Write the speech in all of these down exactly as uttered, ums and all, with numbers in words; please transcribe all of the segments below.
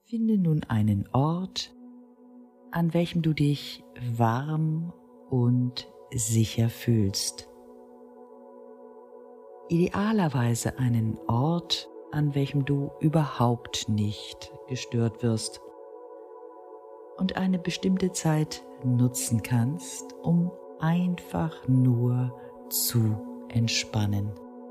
Finde nun einen Ort, an welchem du dich warm und sicher fühlst. Idealerweise einen Ort, an welchem du überhaupt nicht gestört wirst und eine bestimmte Zeit nutzen kannst, um einfach nur zu entspannen.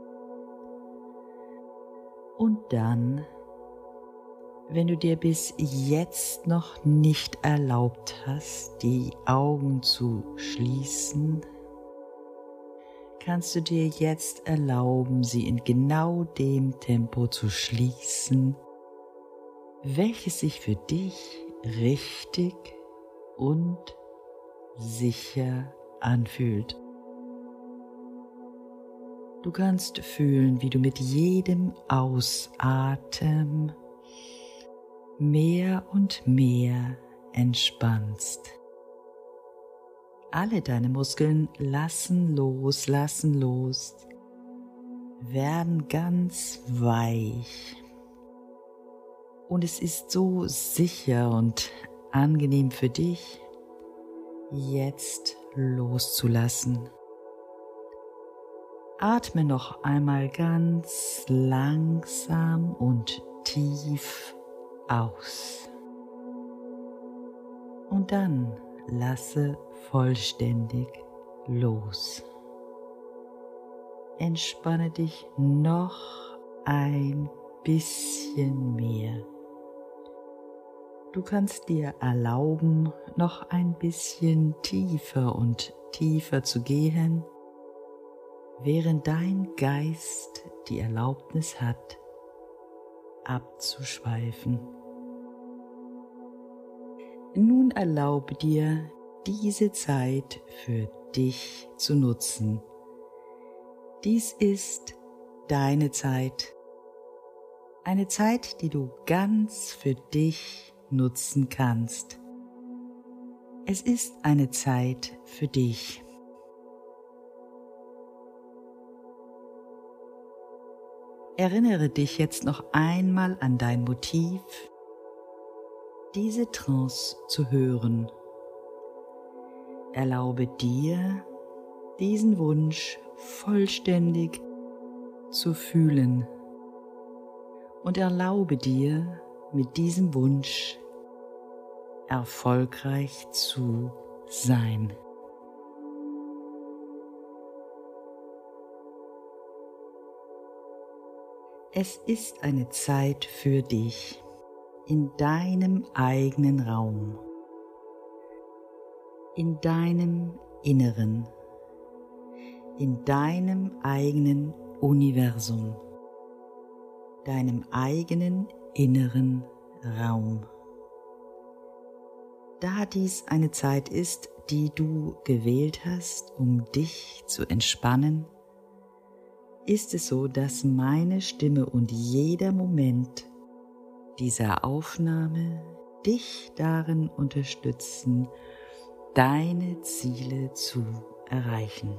Und dann, wenn du dir bis jetzt noch nicht erlaubt hast, die Augen zu schließen, kannst du dir jetzt erlauben, sie in genau dem Tempo zu schließen, welches sich für dich richtig und sicher anfühlt. Du kannst fühlen, wie du mit jedem Ausatmen mehr und mehr entspannst. Alle deine Muskeln lassen los, lassen los, werden ganz weich. Und es ist so sicher und angenehm für dich, jetzt loszulassen. Atme noch einmal ganz langsam und tief aus. Und dann lasse vollständig los. Entspanne dich noch ein bisschen mehr. Du kannst dir erlauben, noch ein bisschen tiefer und tiefer zu gehen, während dein Geist die Erlaubnis hat, abzuschweifen. Nun erlaube dir, diese Zeit für dich zu nutzen. Dies ist deine Zeit. Eine Zeit, die du ganz für dich nutzen kannst. Es ist eine Zeit für dich. Erinnere dich jetzt noch einmal an dein Motiv, diese Trance zu hören. Erlaube dir, diesen Wunsch vollständig zu fühlen und erlaube dir, mit diesem Wunsch erfolgreich zu sein. Es ist eine Zeit für dich in deinem eigenen Raum, in deinem Inneren, in deinem eigenen Universum, deinem eigenen inneren Raum. Da dies eine Zeit ist, die du gewählt hast, um dich zu entspannen, ist es so, dass meine Stimme und jeder Moment dieser Aufnahme dich darin unterstützen, deine Ziele zu erreichen.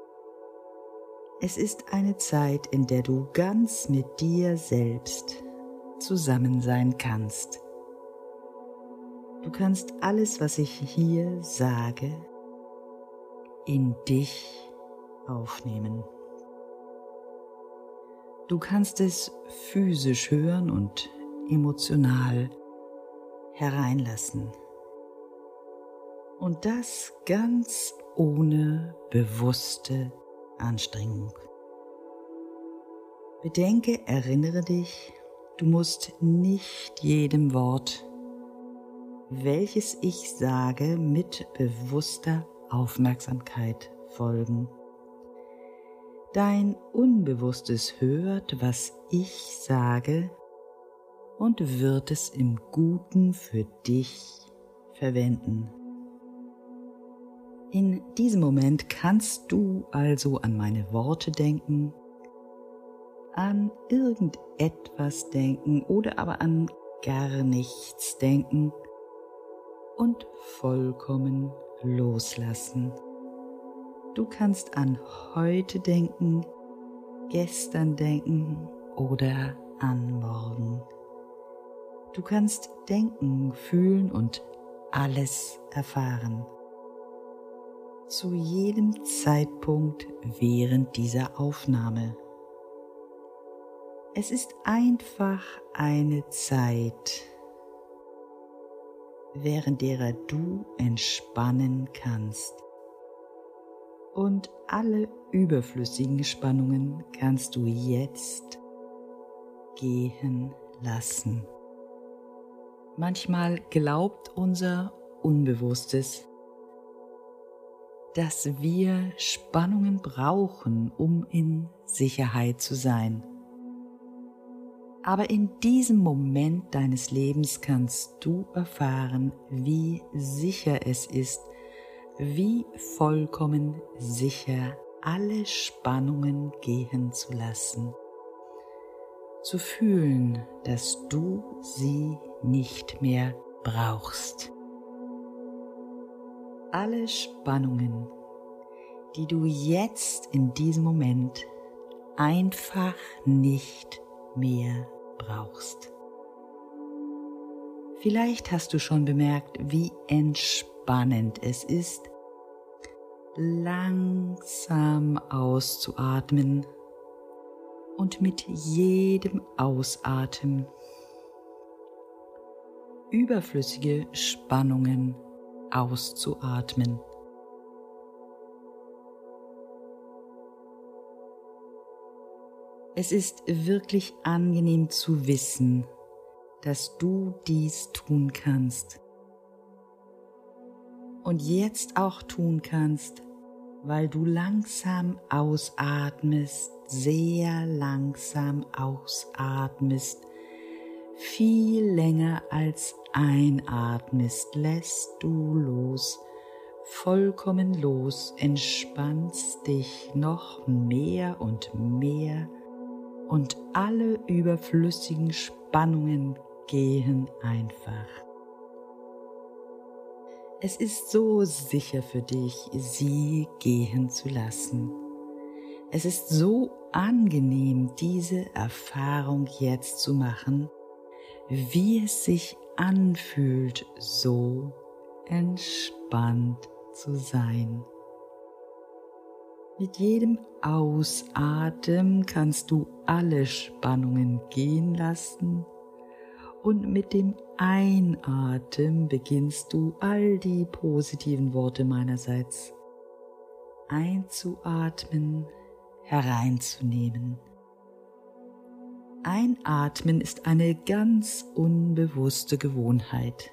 Es ist eine Zeit, in der du ganz mit dir selbst zusammen sein kannst. Du kannst alles, was ich hier sage, in dich aufnehmen. Du kannst es physisch hören und emotional hereinlassen. Und das ganz ohne bewusste Anstrengung. Bedenke, erinnere dich, du musst nicht jedem Wort, welches ich sage, mit bewusster Aufmerksamkeit folgen. Dein Unbewusstes hört, was ich sage, und wird es im Guten für dich verwenden. In diesem Moment kannst du also an meine Worte denken, an irgendetwas denken oder aber an gar nichts denken und vollkommen loslassen. Du kannst an heute denken, gestern denken oder an morgen. Du kannst denken, fühlen und alles erfahren. Zu jedem Zeitpunkt während dieser Aufnahme. Es ist einfach eine Zeit, während derer du entspannen kannst. Und alle überflüssigen Spannungen kannst du jetzt gehen lassen. Manchmal glaubt unser Unbewusstes, dass wir Spannungen brauchen, um in Sicherheit zu sein. Aber in diesem Moment deines Lebens kannst du erfahren, wie sicher es ist, wie vollkommen sicher alle Spannungen gehen zu lassen. Zu fühlen, dass du sie nicht mehr brauchst. Alle Spannungen, die du jetzt in diesem Moment einfach nicht mehr brauchst. Vielleicht hast du schon bemerkt, wie entspannend es ist, langsam auszuatmen und mit jedem Ausatmen überflüssige Spannungen auszuatmen. Es ist wirklich angenehm zu wissen, dass du dies tun kannst. Und jetzt auch tun kannst, weil du langsam ausatmest, sehr langsam ausatmest, viel länger als einatmest, lässt du los, vollkommen los, entspannst dich noch mehr und mehr und alle überflüssigen Spannungen gehen einfach. Es ist so sicher für dich, sie gehen zu lassen. Es ist so angenehm, diese Erfahrung jetzt zu machen, wie es sich anfühlt, so entspannt zu sein. Mit jedem Ausatmen kannst du alle Spannungen gehen lassen und mit dem Einatmen beginnst du all die positiven Worte meinerseits einzuatmen, hereinzunehmen. Einatmen ist eine ganz unbewusste Gewohnheit.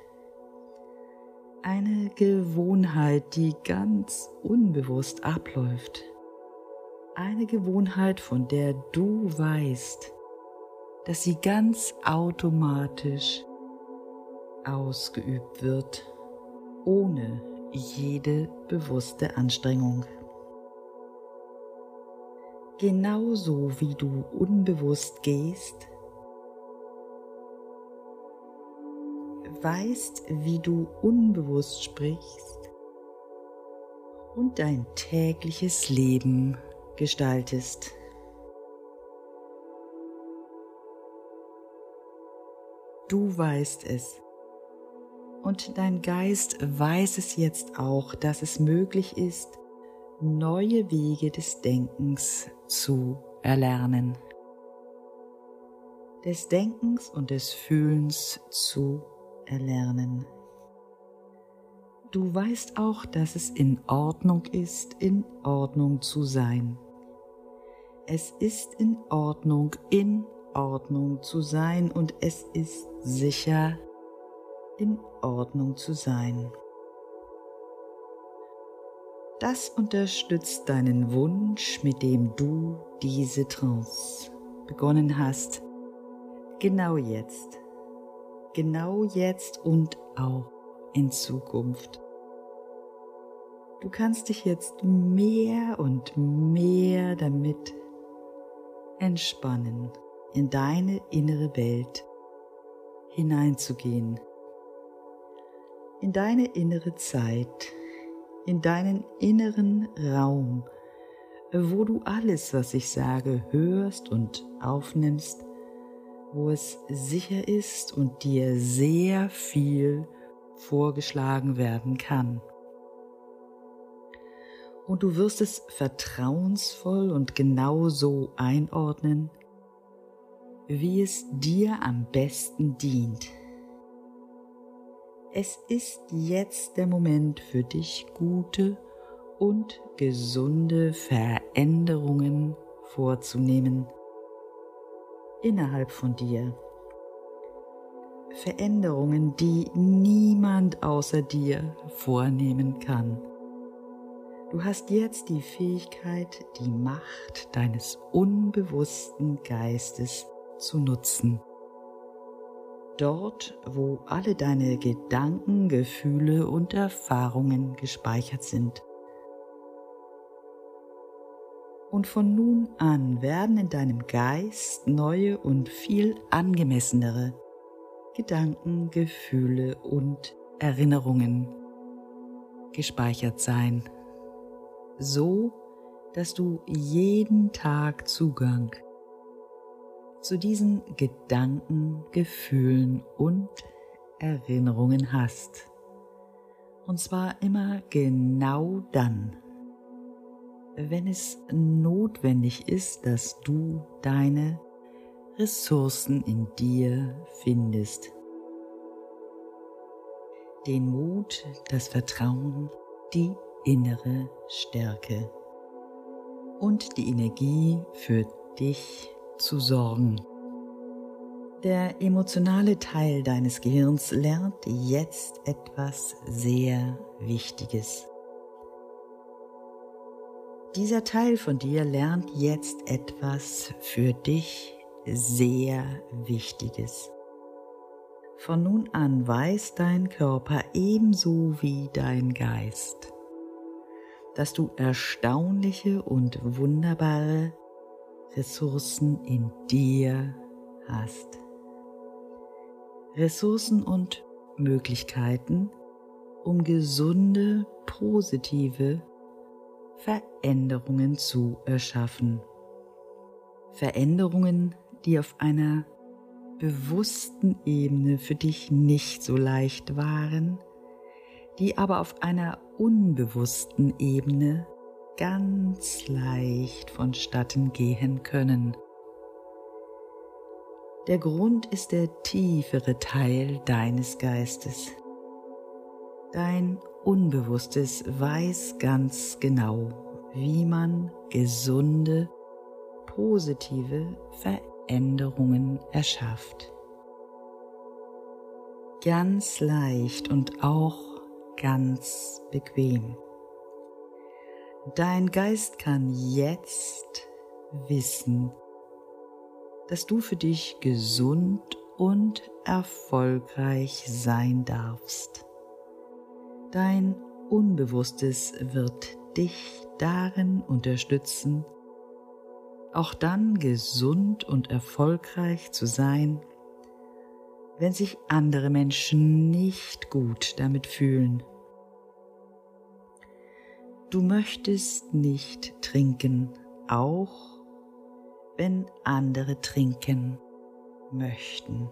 Eine Gewohnheit, die ganz unbewusst abläuft. Eine Gewohnheit, von der du weißt, dass sie ganz automatisch ausgeübt wird, ohne jede bewusste Anstrengung. Genauso wie du unbewusst gehst, weißt, wie du unbewusst sprichst und dein tägliches Leben gestaltest. Du weißt es und dein Geist weiß es jetzt auch, dass es möglich ist, neue Wege des Denkens zu erlernen, des Denkens und des Fühlens zu erlernen. Du weißt auch, dass es in Ordnung ist, in Ordnung zu sein. Es ist in Ordnung, in Ordnung zu sein und es ist sicher, in Ordnung zu sein. Das unterstützt deinen Wunsch, mit dem du diese Trance begonnen hast. Genau jetzt. Genau jetzt und auch in Zukunft. Du kannst dich jetzt mehr und mehr damit entspannen, in deine innere Welt hineinzugehen, in deine innere Zeit, in deinen inneren Raum, wo du alles, was ich sage, hörst und aufnimmst, wo es sicher ist und dir sehr viel vorgeschlagen werden kann. Und du wirst es vertrauensvoll und genau so einordnen, wie es dir am besten dient. Es ist jetzt der Moment für dich, gute und gesunde Veränderungen vorzunehmen innerhalb von dir. Veränderungen, die niemand außer dir vornehmen kann. Du hast jetzt die Fähigkeit, die Macht deines unbewussten Geistes zu nutzen. Dort, wo alle deine Gedanken, Gefühle und Erfahrungen gespeichert sind. Und von nun an werden in deinem Geist neue und viel angemessenere Gedanken, Gefühle und Erinnerungen gespeichert sein, so dass du jeden Tag Zugang zu diesen Gedanken, Gefühlen und Erinnerungen hast. Und zwar immer genau dann, wenn es notwendig ist, dass du deine Ressourcen in dir findest. Den Mut, das Vertrauen, die innere Stärke und die Energie für dich zu sorgen. Der emotionale Teil deines Gehirns lernt jetzt etwas sehr Wichtiges. Dieser Teil von dir lernt jetzt etwas für dich sehr Wichtiges. Von nun an weiß dein Körper ebenso wie dein Geist, dass du erstaunliche und wunderbare Ressourcen in dir hast. Ressourcen und Möglichkeiten, um gesunde, positive Veränderungen zu erschaffen. Veränderungen, die auf einer bewussten Ebene für dich nicht so leicht waren, die aber auf einer unbewussten Ebene ganz leicht vonstatten gehen können. Der Grund ist der tiefere Teil deines Geistes. Dein Unbewusstes weiß ganz genau, wie man gesunde, positive Veränderungen erschafft. Ganz leicht und auch ganz bequem. Dein Geist kann jetzt wissen, dass du für dich gesund und erfolgreich sein darfst. Dein Unbewusstes wird dich darin unterstützen, auch dann gesund und erfolgreich zu sein, wenn sich andere Menschen nicht gut damit fühlen. Du möchtest nicht trinken, auch wenn andere trinken möchten.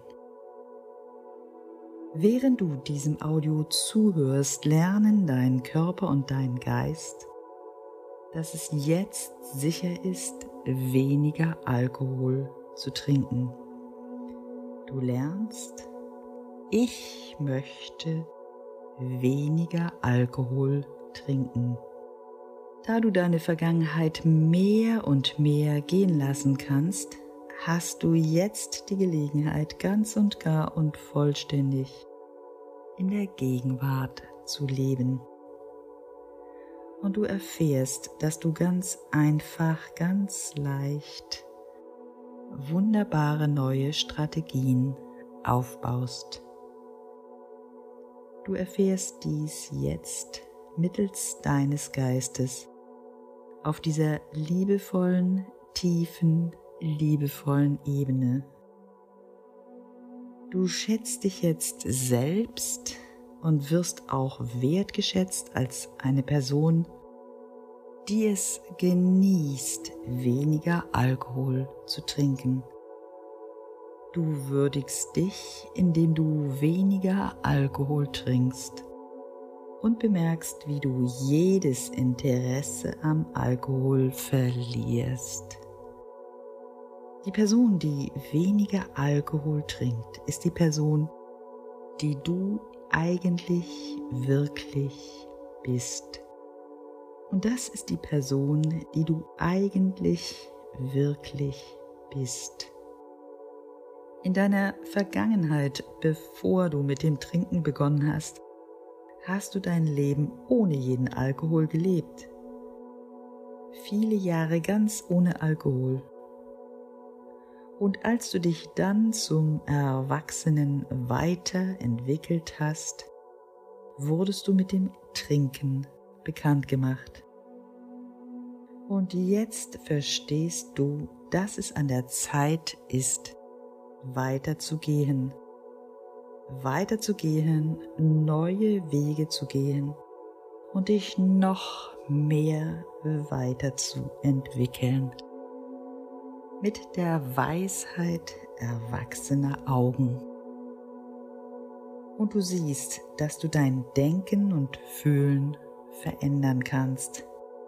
Während du diesem Audio zuhörst, lernen dein Körper und dein Geist, dass es jetzt sicher ist, weniger Alkohol zu trinken. Du lernst, ich möchte weniger Alkohol trinken. Da du deine Vergangenheit mehr und mehr gehen lassen kannst, hast du jetzt die Gelegenheit, ganz und gar und vollständig in der Gegenwart zu leben. Und du erfährst, dass du ganz einfach, ganz leicht wunderbare neue Strategien aufbaust. Du erfährst dies jetzt mittels deines Geistes auf dieser liebevollen, tiefen, liebevollen Ebene. Du schätzt dich jetzt selbst und wirst auch wertgeschätzt als eine Person, die es genießt, weniger Alkohol zu trinken. Du würdigst dich, indem du weniger Alkohol trinkst und bemerkst, wie du jedes Interesse am Alkohol verlierst. Die Person, die weniger Alkohol trinkt, ist die Person, die du eigentlich wirklich bist. Und das ist die Person, die du eigentlich wirklich bist. In deiner Vergangenheit, bevor du mit dem Trinken begonnen hast, hast du dein Leben ohne jeden Alkohol gelebt. Viele Jahre ganz ohne Alkohol. Und als du dich dann zum Erwachsenen weiterentwickelt hast, wurdest du mit dem Trinken bekannt gemacht. Und jetzt verstehst du, dass es an der Zeit ist, weiterzugehen, weiterzugehen, neue Wege zu gehen und dich noch mehr weiterzuentwickeln. Mit der Weisheit erwachsener Augen. Und du siehst, dass du dein Denken und Fühlen verändern kannst.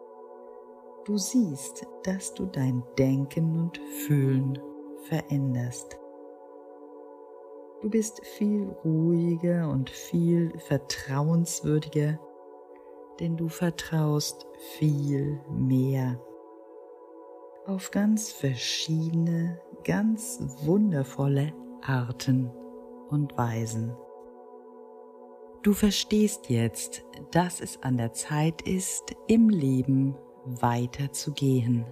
Du siehst, dass du dein Denken und Fühlen veränderst. Du bist viel ruhiger und viel vertrauenswürdiger, denn du vertraust viel mehr auf ganz verschiedene, ganz wundervolle Arten und Weisen. Du verstehst jetzt, dass es an der Zeit ist, im Leben weiterzugehen.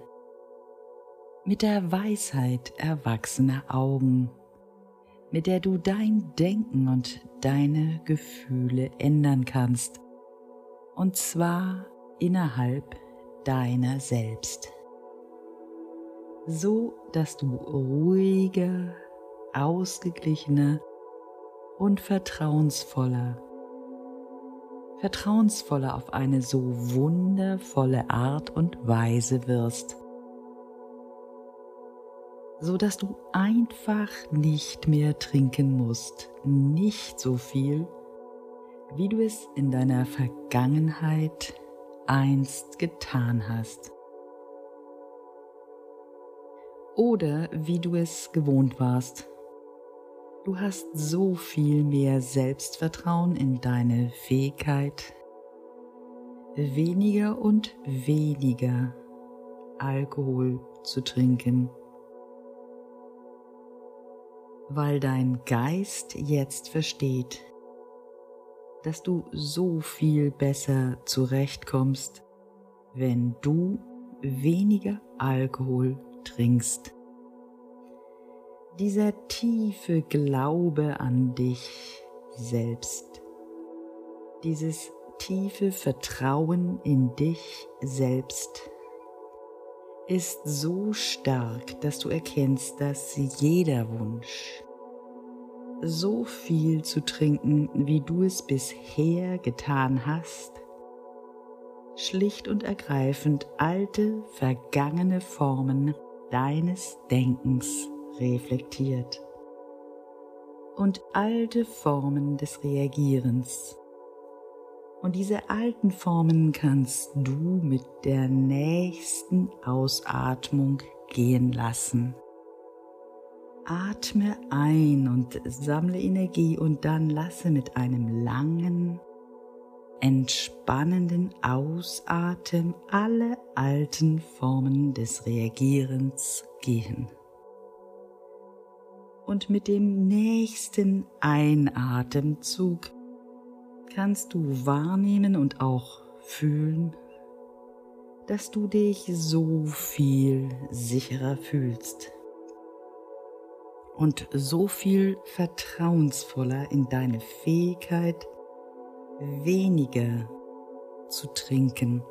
Mit der Weisheit erwachsener Augen, mit der du dein Denken und deine Gefühle ändern kannst, und zwar innerhalb deiner selbst. So, dass du ruhiger, ausgeglichener und vertrauensvoller, vertrauensvoller auf eine so wundervolle Art und Weise wirst, so dass du einfach nicht mehr trinken musst, nicht so viel, wie du es in deiner Vergangenheit einst getan hast. Oder wie du es gewohnt warst. Du hast so viel mehr Selbstvertrauen in deine Fähigkeit, weniger und weniger Alkohol zu trinken, weil dein Geist jetzt versteht, dass du so viel besser zurechtkommst, wenn du weniger Alkohol trinkst. Dieser tiefe Glaube an dich selbst, dieses tiefe Vertrauen in dich selbst ist so stark, dass du erkennst, dass jeder Wunsch, so viel zu trinken, wie du es bisher getan hast, schlicht und ergreifend alte, vergangene Formen deines Denkens reflektiert und alte Formen des Reagierens. Und diese alten Formen kannst du mit der nächsten Ausatmung gehen lassen. Atme ein und sammle Energie und dann lasse mit einem langen, entspannenden Ausatmen alle alten Formen des Reagierens gehen. Und mit dem nächsten Einatemzug kannst du wahrnehmen und auch fühlen, dass du dich so viel sicherer fühlst und so viel vertrauensvoller in deine Fähigkeit, weniger zu trinken.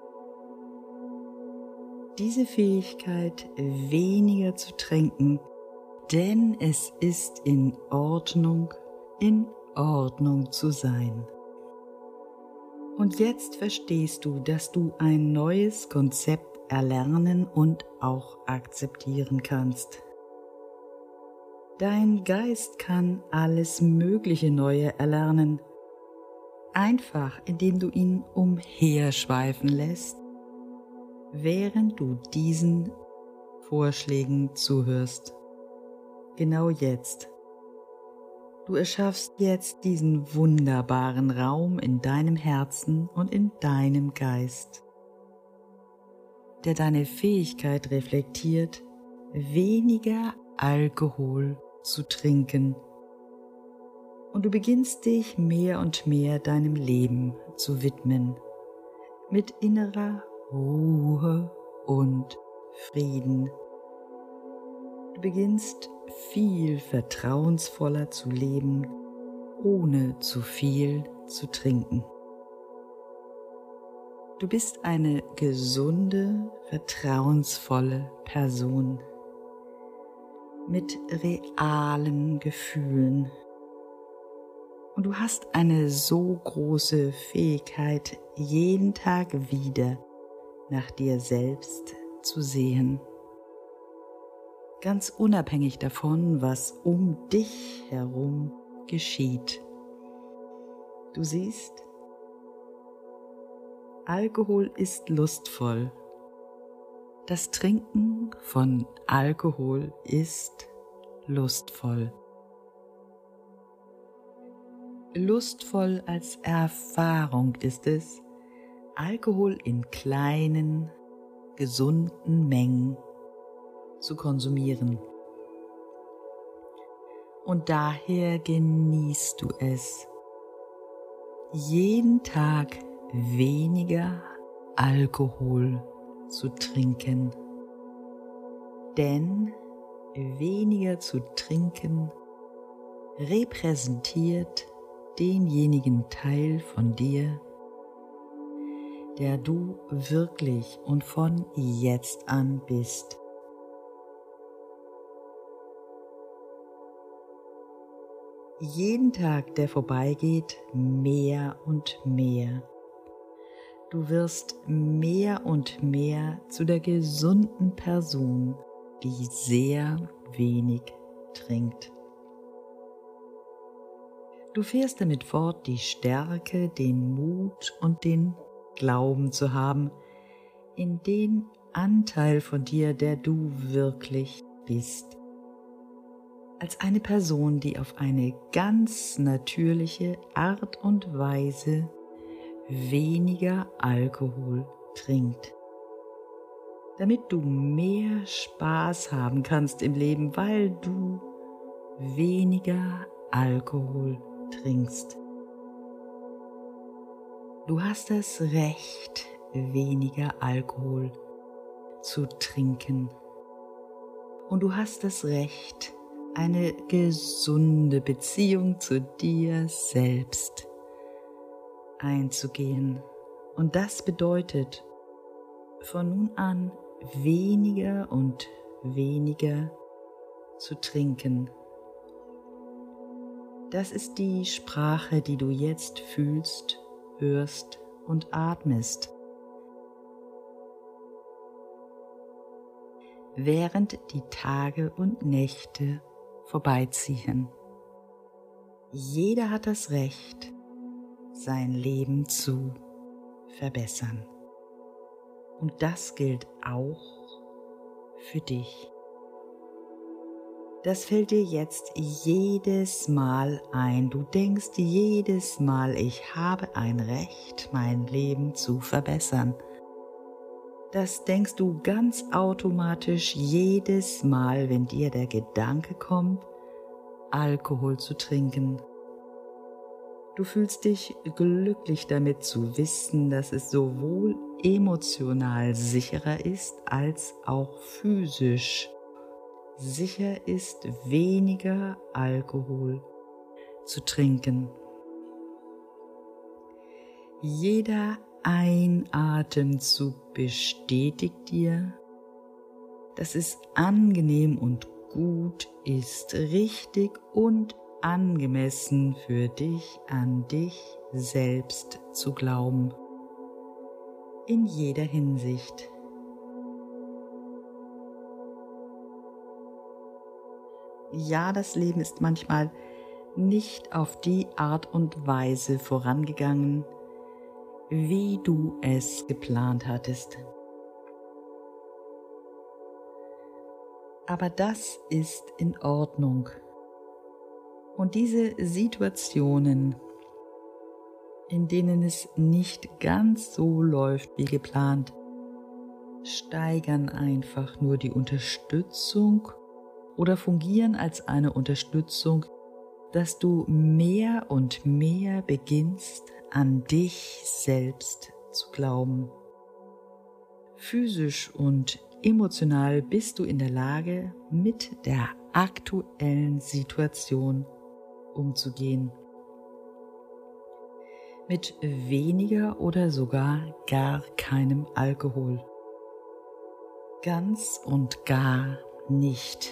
Diese Fähigkeit, weniger zu trinken, denn es ist in Ordnung, in Ordnung zu sein. Und jetzt verstehst du, dass du ein neues Konzept erlernen und auch akzeptieren kannst. Dein Geist kann alles Mögliche Neue erlernen, einfach indem du ihn umherschweifen lässt, während du diesen Vorschlägen zuhörst. Genau jetzt. Du erschaffst jetzt diesen wunderbaren Raum in deinem Herzen und in deinem Geist, der deine Fähigkeit reflektiert, weniger Alkohol zu trinken. Und du beginnst dich mehr und mehr deinem Leben zu widmen, mit innerer Ruhe und Frieden. Du beginnst viel vertrauensvoller zu leben, ohne zu viel zu trinken. Du bist eine gesunde, vertrauensvolle Person mit realen Gefühlen. Und du hast eine so große Fähigkeit, jeden Tag wieder nach dir selbst zu sehen. Ganz unabhängig davon, was um dich herum geschieht. Du siehst, Alkohol ist lustvoll. Das Trinken von Alkohol ist lustvoll. Lustvoll als Erfahrung ist es, Alkohol in kleinen, gesunden Mengen zu konsumieren. Und daher genießt du es, jeden Tag weniger Alkohol zu trinken. Denn weniger zu trinken repräsentiert denjenigen Teil von dir, der du wirklich und von jetzt an bist. Jeden Tag, der vorbeigeht, mehr und mehr. Du wirst mehr und mehr zu der gesunden Person, die sehr wenig trinkt. Du fährst damit fort, die Stärke, den Mut und den Glauben zu haben, in den Anteil von dir, der du wirklich bist. Als eine Person, die auf eine ganz natürliche Art und Weise weniger Alkohol trinkt. Damit du mehr Spaß haben kannst im Leben, weil du weniger Alkohol trinkst. Du hast das Recht, weniger Alkohol zu trinken. Und du hast das Recht, eine gesunde Beziehung zu dir selbst einzugehen. Und das bedeutet, von nun an weniger und weniger zu trinken. Das ist die Sprache, die du jetzt fühlst, hörst und atmest. Während die Tage und Nächte vorbeiziehen. Jeder hat das Recht, sein Leben zu verbessern. Und das gilt auch für dich. Das fällt dir jetzt jedes Mal ein. Du denkst jedes Mal, ich habe ein Recht, mein Leben zu verbessern. Das denkst du ganz automatisch jedes Mal, wenn dir der Gedanke kommt, Alkohol zu trinken. Du fühlst dich glücklich damit zu wissen, dass es sowohl emotional sicherer ist, als auch physisch sicher ist, weniger Alkohol zu trinken. Jeder Einatemzug bestätigt dir, dass es angenehm und gut ist, richtig und angemessen für dich an dich selbst zu glauben. In jeder Hinsicht. Ja, das Leben ist manchmal nicht auf die Art und Weise vorangegangen, wie du es geplant hattest. Aber das ist in Ordnung. Und diese Situationen, in denen es nicht ganz so läuft wie geplant, steigern einfach nur die Unterstützung oder fungieren als eine Unterstützung, dass du mehr und mehr beginnst, an dich selbst zu glauben. Physisch und emotional bist du in der Lage, mit der aktuellen Situation umzugehen. Mit weniger oder sogar gar keinem Alkohol. Ganz und gar nicht.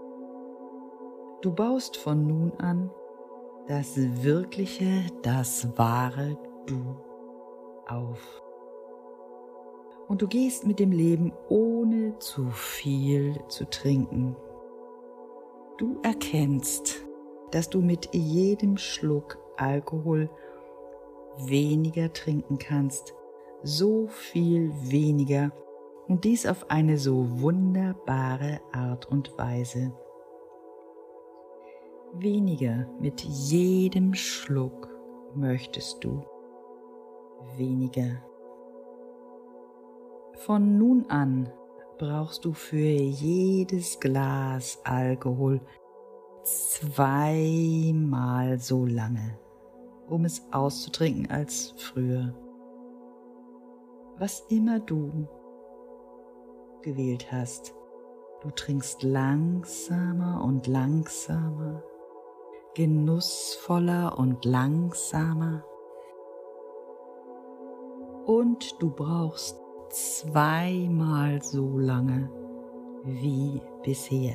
Du baust von nun an das wirkliche, das wahre Du auf. Und du gehst mit dem Leben ohne zu viel zu trinken. Du erkennst, dass du mit jedem Schluck Alkohol weniger trinken kannst, so viel weniger, und dies auf eine so wunderbare Art und Weise. Weniger mit jedem Schluck möchtest du, weniger. Von nun an brauchst du für jedes Glas Alkohol zweimal so lange, um es auszutrinken als früher. Was immer du gewählt hast, du trinkst langsamer und langsamer, genussvoller und langsamer, und du brauchst zweimal so lange wie bisher.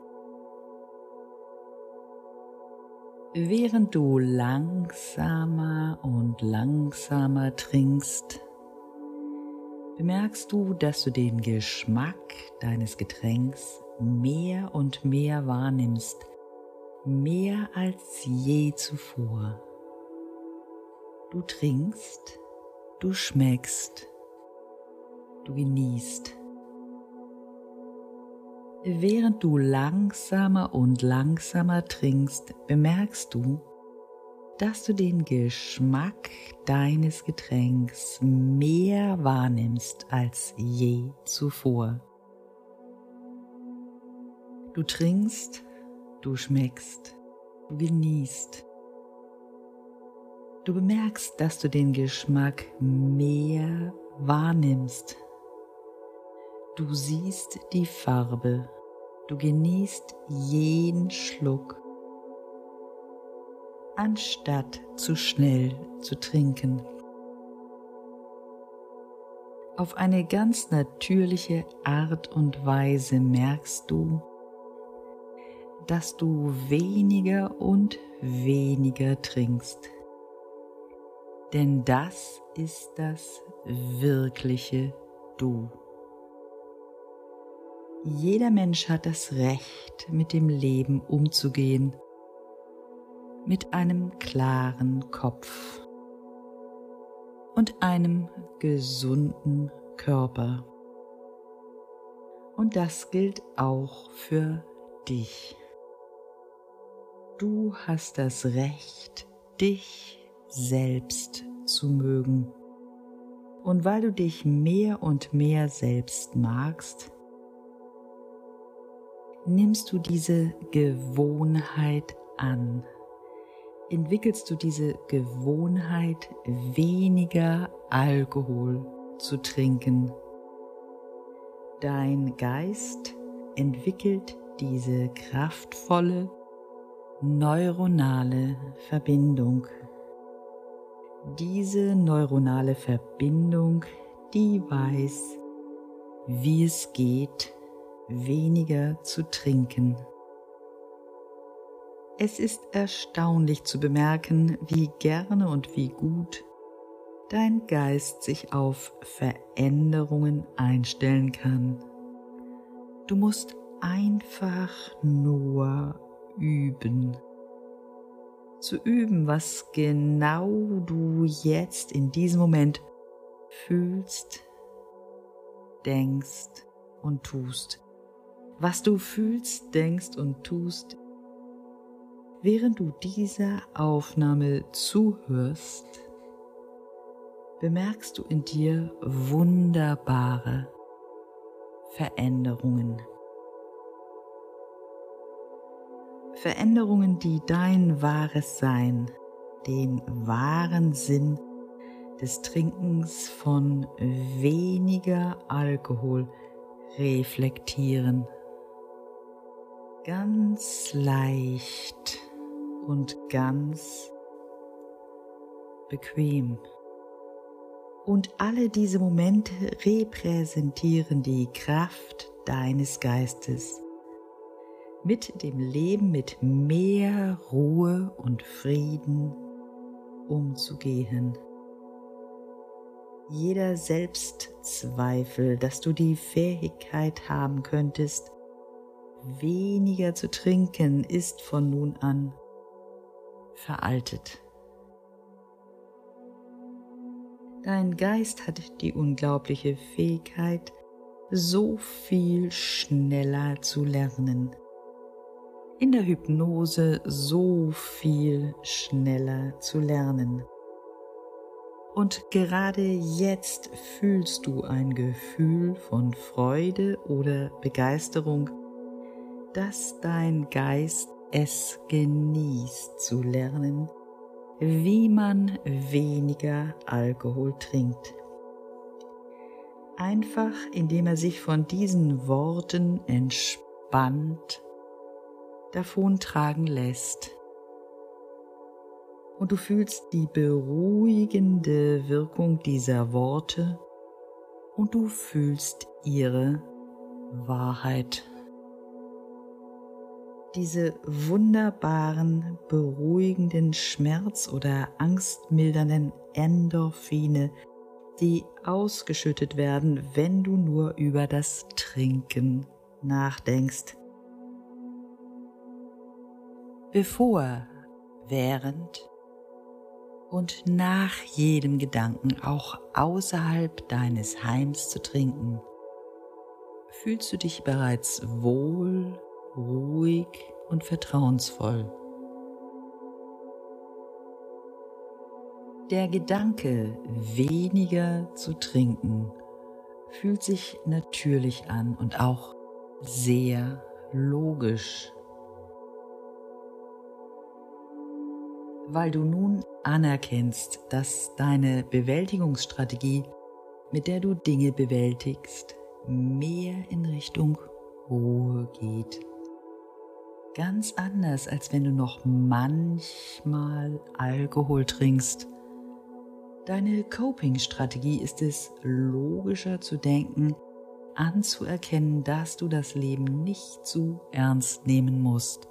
Während du langsamer und langsamer trinkst, bemerkst du, dass du den Geschmack deines Getränks mehr und mehr wahrnimmst, mehr als je zuvor. Du trinkst, du schmeckst, du genießt. Während du langsamer und langsamer trinkst, bemerkst du, dass du den Geschmack deines Getränks mehr wahrnimmst als je zuvor. Du trinkst, du schmeckst, du genießt. Du bemerkst, dass du den Geschmack mehr wahrnimmst. Du siehst die Farbe, du genießt jeden Schluck, anstatt zu schnell zu trinken. Auf eine ganz natürliche Art und Weise merkst du, dass du weniger und weniger trinkst. Denn das ist das wirkliche Du. Jeder Mensch hat das Recht, mit dem Leben umzugehen, mit einem klaren Kopf und einem gesunden Körper. Und das gilt auch für dich. Du hast das Recht, dich selbst zu mögen. Und weil du dich mehr und mehr selbst magst, nimmst du diese Gewohnheit an. Entwickelst du diese Gewohnheit, weniger Alkohol zu trinken. Dein Geist entwickelt diese kraftvolle, neuronale Verbindung. Diese neuronale Verbindung, die weiß, wie es geht, weniger zu trinken. Es ist erstaunlich zu bemerken, wie gerne und wie gut dein Geist sich auf Veränderungen einstellen kann. Du musst einfach nur üben. Zu üben, was genau du jetzt in diesem Moment fühlst, denkst und tust. Was du fühlst, denkst und tust, während du dieser Aufnahme zuhörst, bemerkst du in dir wunderbare Veränderungen. Veränderungen, die dein wahres Sein, den wahren Sinn des Trinkens von weniger Alkohol reflektieren. Ganz leicht und ganz bequem. Und alle diese Momente repräsentieren die Kraft deines Geistes, mit dem Leben mit mehr Ruhe und Frieden umzugehen. Jeder Selbstzweifel, dass du die Fähigkeit haben könntest, weniger zu trinken, ist von nun an veraltet. Dein Geist hat die unglaubliche Fähigkeit, so viel schneller zu lernen. In der Hypnose so viel schneller zu lernen. Und gerade jetzt fühlst du ein Gefühl von Freude oder Begeisterung, dass dein Geist es genießt zu lernen, wie man weniger Alkohol trinkt. Einfach indem er sich von diesen Worten entspannt davontragen lässt. Und du fühlst die beruhigende Wirkung dieser Worte und du fühlst ihre Wahrheit. Diese wunderbaren, beruhigenden, schmerz- oder angstmildernden Endorphine, die ausgeschüttet werden, wenn du nur über das Trinken nachdenkst. Bevor, während und nach jedem Gedanken, auch außerhalb deines Heims zu trinken, fühlst du dich bereits wohl, ruhig und vertrauensvoll. Der Gedanke, weniger zu trinken, fühlt sich natürlich an und auch sehr logisch. Weil du nun anerkennst, dass deine Bewältigungsstrategie, mit der du Dinge bewältigst, mehr in Richtung Ruhe geht. Ganz anders, als wenn du noch manchmal Alkohol trinkst. Deine Coping-Strategie ist es, logischer zu denken, anzuerkennen, dass du das Leben nicht zu ernst nehmen musst.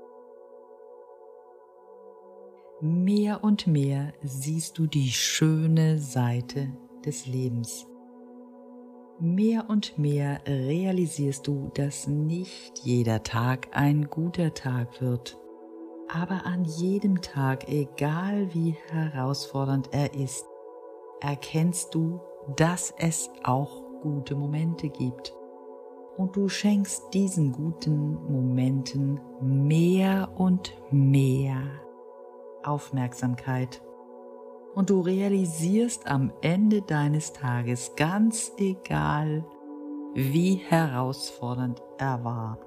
Mehr und mehr siehst du die schöne Seite des Lebens. Mehr und mehr realisierst du, dass nicht jeder Tag ein guter Tag wird, aber an jedem Tag, egal wie herausfordernd er ist, erkennst du, dass es auch gute Momente gibt. Und du schenkst diesen guten Momenten mehr und mehr Aufmerksamkeit. Und du realisierst am Ende deines Tages, ganz egal, wie herausfordernd er war,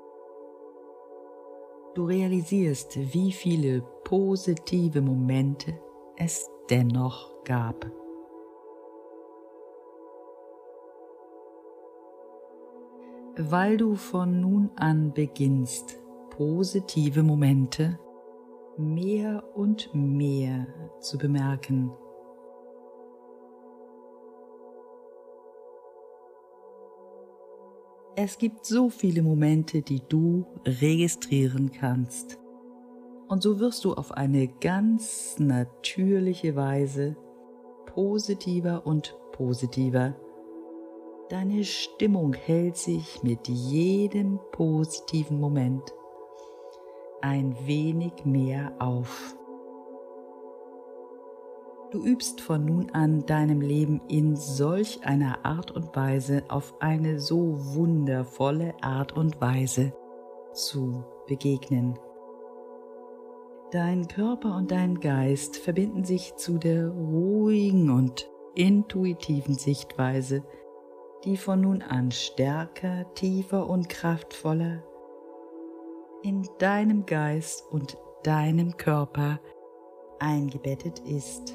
du realisierst, wie viele positive Momente es dennoch gab. Weil du von nun an beginnst, positive Momente mehr und mehr zu bemerken. Es gibt so viele Momente, die du registrieren kannst. Und so wirst du auf eine ganz natürliche Weise positiver und positiver. Deine Stimmung hält sich mit jedem positiven Moment. ein wenig mehr auf. Du übst von nun an deinem Leben in solch einer Art und Weise auf eine so wundervolle Art und Weise zu begegnen. Dein Körper und dein Geist verbinden sich zu der ruhigen und intuitiven Sichtweise, die von nun an stärker, tiefer und kraftvoller in deinem Geist und deinem Körper eingebettet ist.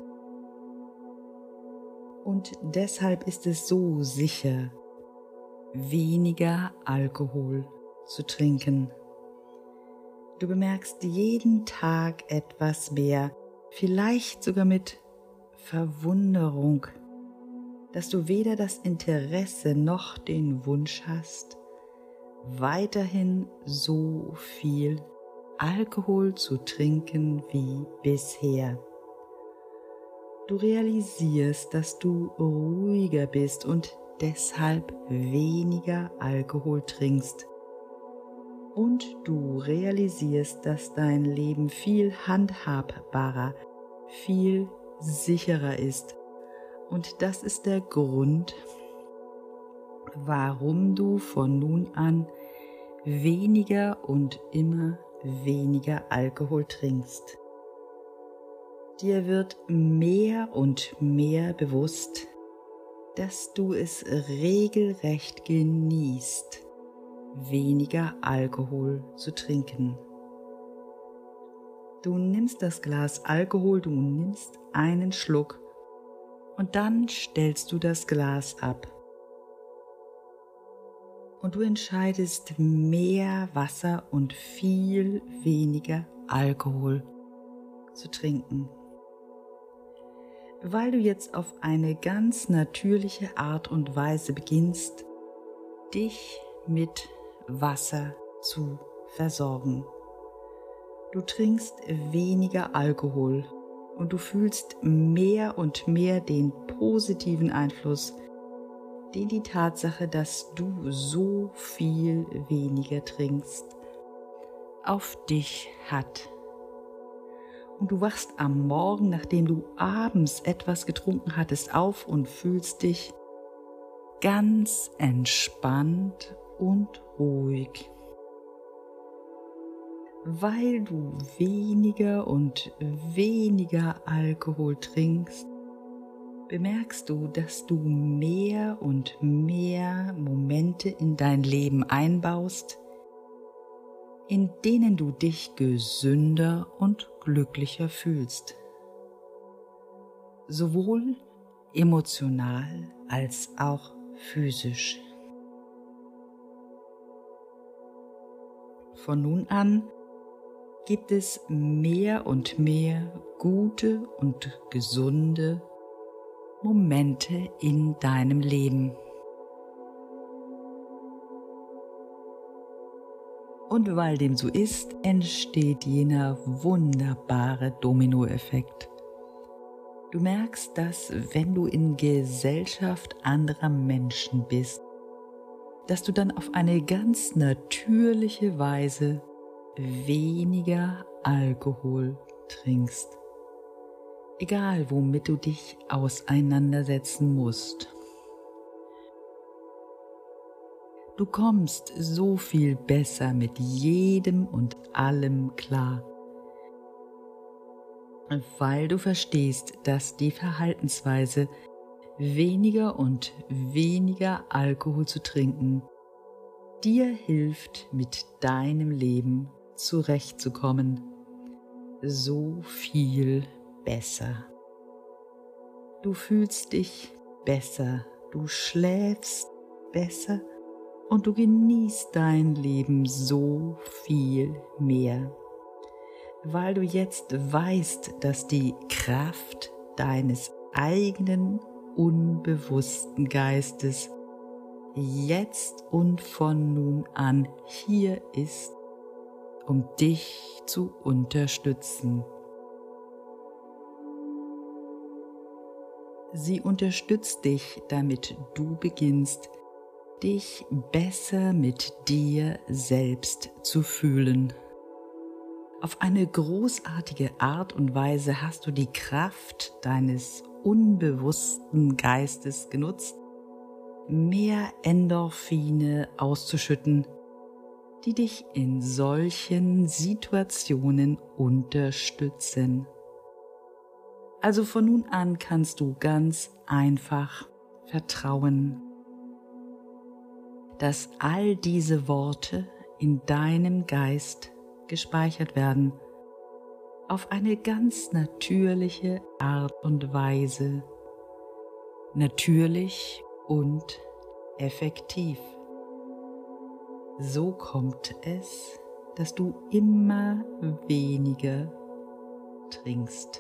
Und deshalb ist es so sicher, weniger Alkohol zu trinken. Du bemerkst jeden Tag etwas mehr, vielleicht sogar mit Verwunderung, dass du weder das Interesse noch den Wunsch hast, weiterhin so viel Alkohol zu trinken wie bisher. Du realisierst, dass du ruhiger bist und deshalb weniger Alkohol trinkst. Und du realisierst, dass dein Leben viel handhabbarer, viel sicherer ist. Und das ist der Grund, warum du von nun an weniger und immer weniger Alkohol trinkst. Dir wird mehr und mehr bewusst, dass du es regelrecht genießt, weniger Alkohol zu trinken. Du nimmst das Glas Alkohol, du nimmst einen Schluck und dann stellst du das Glas ab. Und du entscheidest mehr Wasser und viel weniger Alkohol zu trinken. Weil du jetzt auf eine ganz natürliche Art und Weise beginnst, dich mit Wasser zu versorgen. Du trinkst weniger Alkohol und du fühlst mehr und mehr den positiven Einfluss, den die Tatsache, dass du so viel weniger trinkst, auf dich hat. Und du wachst am Morgen, nachdem du abends etwas getrunken hattest, auf und fühlst dich ganz entspannt und ruhig. Weil du weniger und weniger Alkohol trinkst, bemerkst du, dass du mehr und mehr Momente in dein Leben einbaust, in denen du dich gesünder und glücklicher fühlst, sowohl emotional als auch physisch. Von nun an gibt es mehr und mehr gute und gesunde Momente in deinem Leben. Und weil dem so ist, entsteht jener wunderbare Dominoeffekt. Du merkst, dass wenn du in Gesellschaft anderer Menschen bist, dass du dann auf eine ganz natürliche Weise weniger Alkohol trinkst. Egal, womit du dich auseinandersetzen musst. Du kommst so viel besser mit jedem und allem klar, weil du verstehst, dass die Verhaltensweise, weniger und weniger Alkohol zu trinken, dir hilft, mit deinem Leben zurechtzukommen, so viel besser. Du fühlst dich besser, du schläfst besser und du genießt dein Leben so viel mehr, weil du jetzt weißt, dass die Kraft deines eigenen unbewussten Geistes jetzt und von nun an hier ist, um dich zu unterstützen. Sie unterstützt dich, damit du beginnst, dich besser mit dir selbst zu fühlen. Auf eine großartige Art und Weise hast du die Kraft deines unbewussten Geistes genutzt, mehr Endorphine auszuschütten, die dich in solchen Situationen unterstützen. Also von nun an kannst du ganz einfach vertrauen, dass all diese Worte in deinem Geist gespeichert werden, auf eine ganz natürliche Art und Weise, natürlich und effektiv. So kommt es, dass du immer weniger trinkst.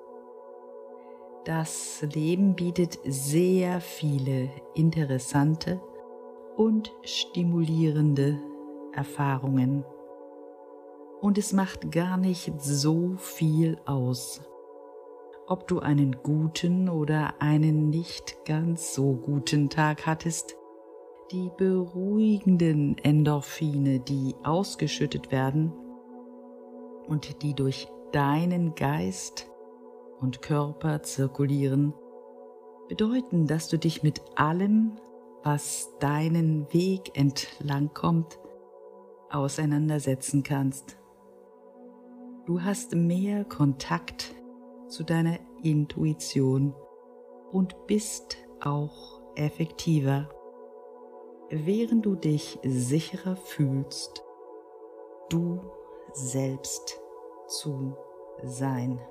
Das Leben bietet sehr viele interessante und stimulierende Erfahrungen. Und es macht gar nicht so viel aus, ob du einen guten oder einen nicht ganz so guten Tag hattest. Die beruhigenden Endorphine, die ausgeschüttet werden und die durch deinen Geist und Körper zirkulieren, bedeuten, dass du dich mit allem, was deinen Weg entlang kommt, auseinandersetzen kannst. Du hast mehr Kontakt zu deiner Intuition und bist auch effektiver, während du dich sicherer fühlst, du selbst zu sein.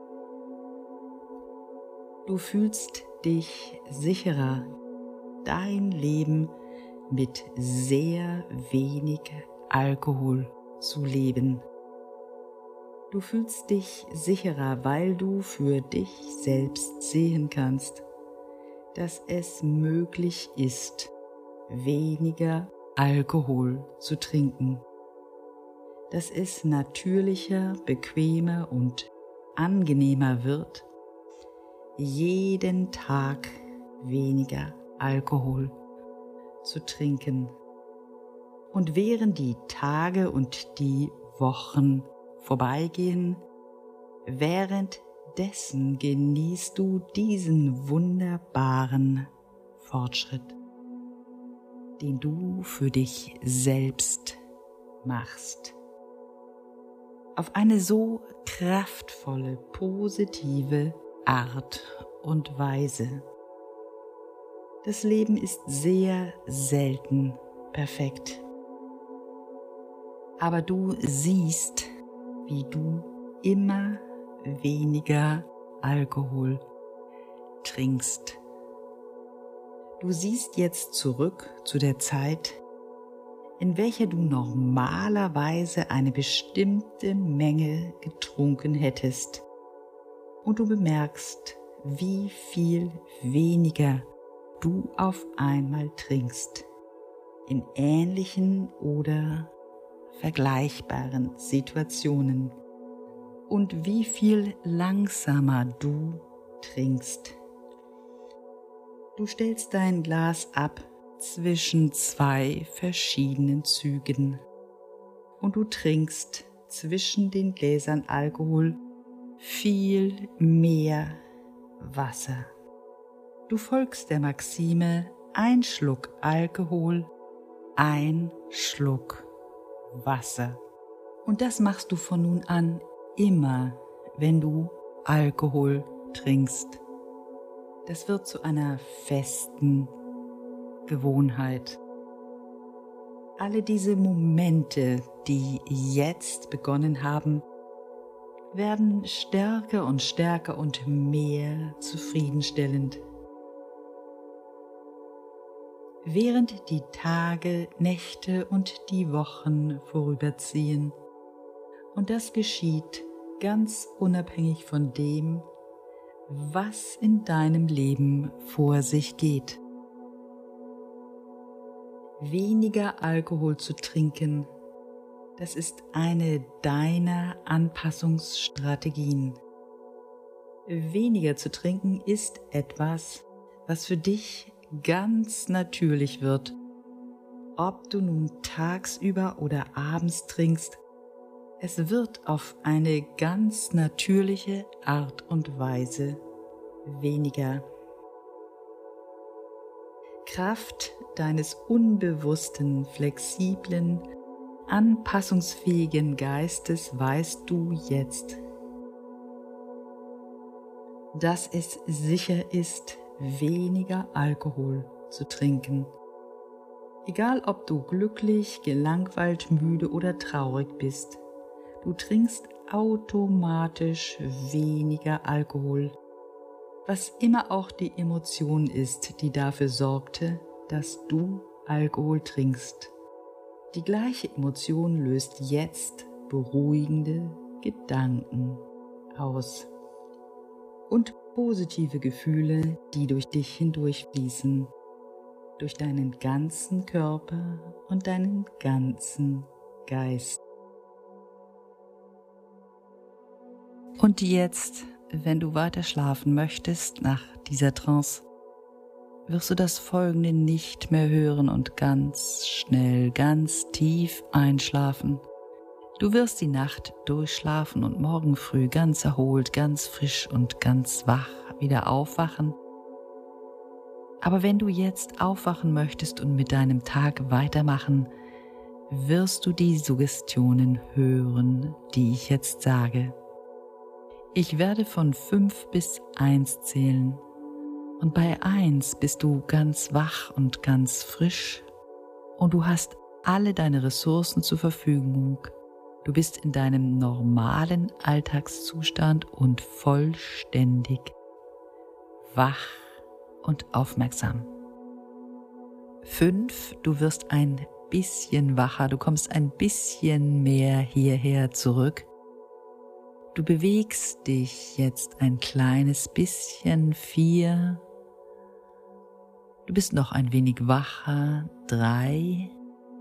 Du fühlst dich sicherer, dein Leben mit sehr wenig Alkohol zu leben. Du fühlst dich sicherer, weil du für dich selbst sehen kannst, dass es möglich ist, weniger Alkohol zu trinken, dass es natürlicher, bequemer und angenehmer wird, jeden Tag weniger Alkohol zu trinken. Und während die Tage und die Wochen vorbeigehen, währenddessen genießt du diesen wunderbaren Fortschritt, den du für dich selbst machst. Auf eine so kraftvolle, positive Art und Weise. Das Leben ist sehr selten perfekt. Aber du siehst, wie du immer weniger Alkohol trinkst. Du siehst jetzt zurück zu der Zeit, in welcher du normalerweise eine bestimmte Menge getrunken hättest, und du bemerkst, wie viel weniger du auf einmal trinkst, in ähnlichen oder vergleichbaren Situationen, und wie viel langsamer du trinkst. Du stellst dein Glas ab zwischen zwei verschiedenen Zügen und du trinkst zwischen den Gläsern Alkohol viel mehr Wasser. Du folgst der Maxime: ein Schluck Alkohol, ein Schluck Wasser. Und das machst du von nun an immer, wenn du Alkohol trinkst. Das wird zu einer festen Gewohnheit. Alle diese Momente, die jetzt begonnen haben, werden stärker und stärker und mehr zufriedenstellend. Während die Tage, Nächte und die Wochen vorüberziehen, und das geschieht ganz unabhängig von dem, was in deinem Leben vor sich geht. Weniger Alkohol zu trinken, das ist eine deiner Anpassungsstrategien. Weniger zu trinken ist etwas, was für dich ganz natürlich wird. Ob du nun tagsüber oder abends trinkst, Es wird auf eine ganz natürliche Art und Weise weniger. Kraft deines unbewussten, flexiblen, anpassungsfähigen Geistes weißt du jetzt, dass es sicher ist, weniger Alkohol zu trinken. Egal ob du glücklich, gelangweilt, müde oder traurig bist, du trinkst automatisch weniger Alkohol, was immer auch die Emotion ist, die dafür sorgte, dass du Alkohol trinkst. Die gleiche Emotion löst jetzt beruhigende Gedanken aus und positive Gefühle, die durch dich hindurchfließen, durch deinen ganzen Körper und deinen ganzen Geist. Und jetzt, wenn du weiter schlafen möchtest nach dieser Trance, wirst du das Folgende nicht mehr hören und ganz schnell, ganz tief einschlafen. Du wirst die Nacht durchschlafen und morgen früh ganz erholt, ganz frisch und ganz wach wieder aufwachen. Aber wenn du jetzt aufwachen möchtest und mit deinem Tag weitermachen, wirst du die Suggestionen hören, die ich jetzt sage. Ich werde von fünf bis eins zählen. Und bei eins bist du ganz wach und ganz frisch und du hast alle deine Ressourcen zur Verfügung. Du bist in deinem normalen Alltagszustand und vollständig wach und aufmerksam. fünf, du wirst ein bisschen wacher, du kommst ein bisschen mehr hierher zurück. Du bewegst dich jetzt ein kleines bisschen. vier, du bist noch ein wenig wacher. drei,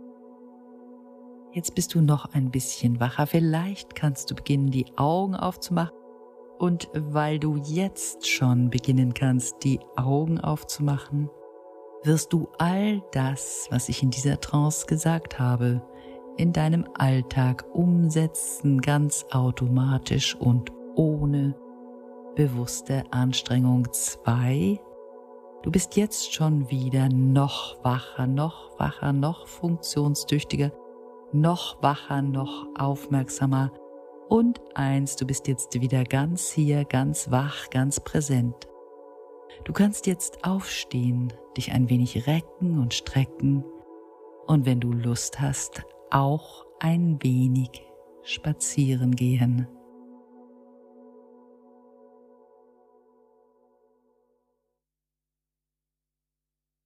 jetzt bist du noch ein bisschen wacher. Vielleicht kannst du beginnen, die Augen aufzumachen. Und weil du jetzt schon beginnen kannst, die Augen aufzumachen, wirst du all das, was ich in dieser Trance gesagt habe, in deinem Alltag umsetzen, ganz automatisch und ohne bewusste Anstrengung. Zwei, du bist jetzt schon wieder noch wacher, noch wacher, noch funktionstüchtiger, noch wacher, noch aufmerksamer. Und eins, du bist jetzt wieder ganz hier, ganz wach, ganz präsent. Du kannst jetzt aufstehen, dich ein wenig recken und strecken und wenn du Lust hast, auch ein wenig spazieren gehen.